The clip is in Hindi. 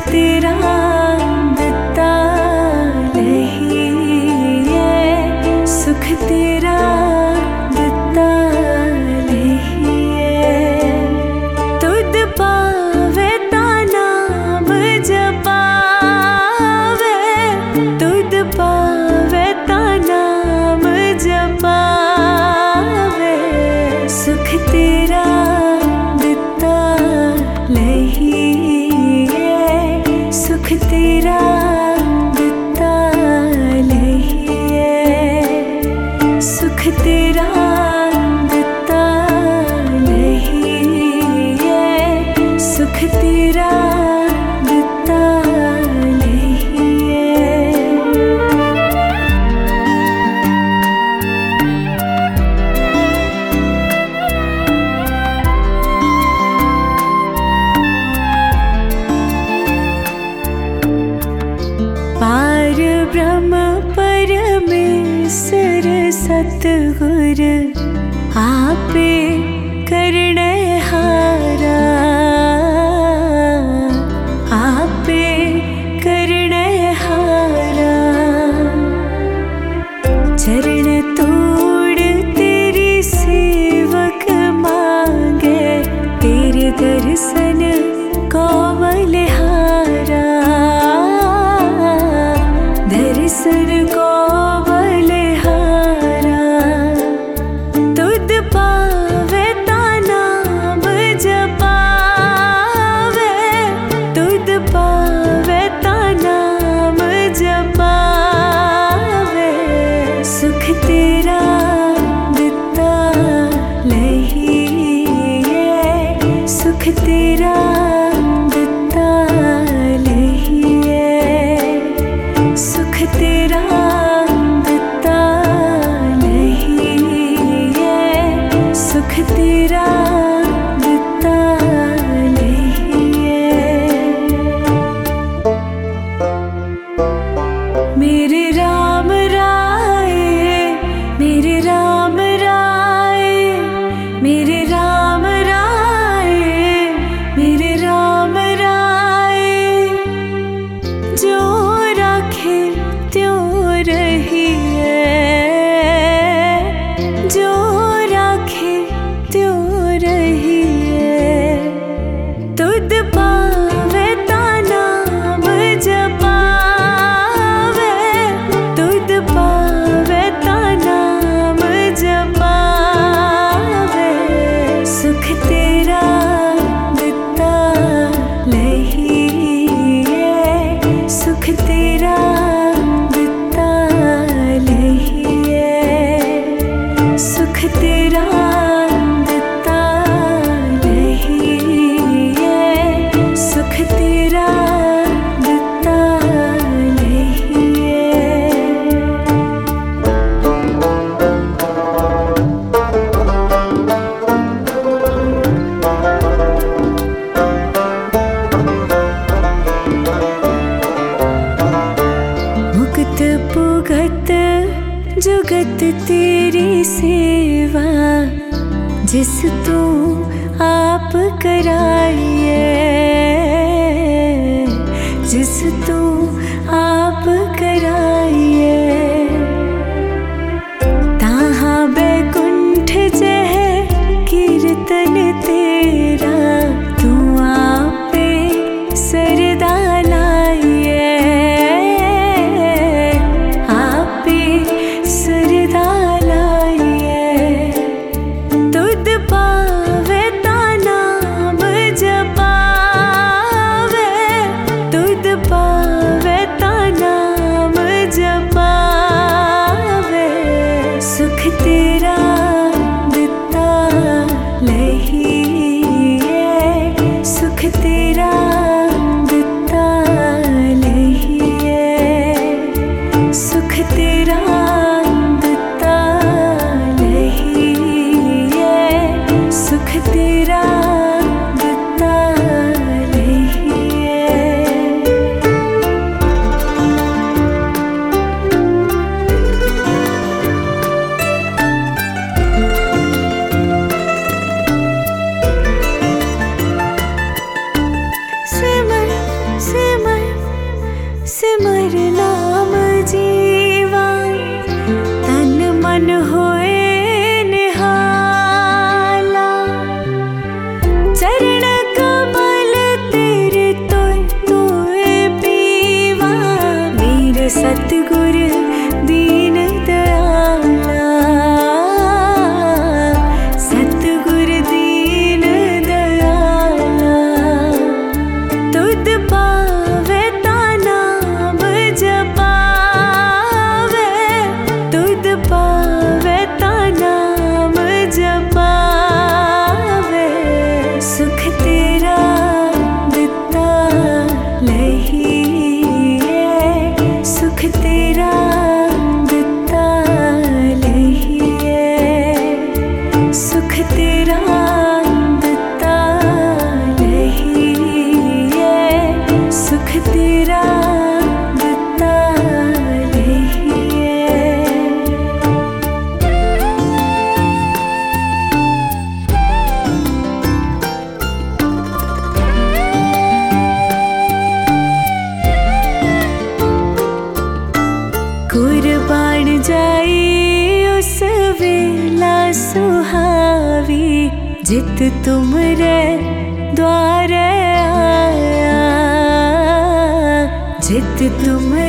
तेरा दिता लहिए, सुख तेरा दिता लहिए। तुद पावे ता नाम जपावे, तुद पावे ता नाम जपावे। सुख तेरा दिता लहिए, सुख तेरा दिता लहिए, सुख तेरा दिता लहिए, सुख तेरा दिता लहिए। पार ब्रह्म परमेश्वर सतगुर आपे करनहारा, आपे करनहारा। चरण तोड़ तेरी सेवक मांगे, तेरे दर्शन को बलिहारा, दर्शन को बलिहारा। तुद पावे ता नाम जपावे, तुद पावे ता नाम जपावे। सुख तेरा दिता लहिए, सुख तेरा दिता लहिए, सुख तेरा दिता लहिए, सुख तेरा दिता लहिए। मेरे राम राय, मेरे राम राय, मेरे राम राय, मेरे राम राय। जो राखे त्यों रहिए, जो राखे त्यों रहिए। तुद पावे ता नाम जपावे, तुद पावे ता नाम जपावे। सुख तेरा दिता लहिए, सुख तेरा दिता लहिए, सुख तेरा दिता लहिए, सुख तेरा दिता लहिए। मुक्त पुगत जुगत तेरी सेवा, जिस तू आप कराइए, जिस तू आप कराइए। ताहाँ बैकुंठ जह कीर्तन तेरा, तू आपे सरदा लाइए, आपे सरदा लाइए। तुद पावे ता नाम जप जित तुमरे द्वारे आया, जित तुम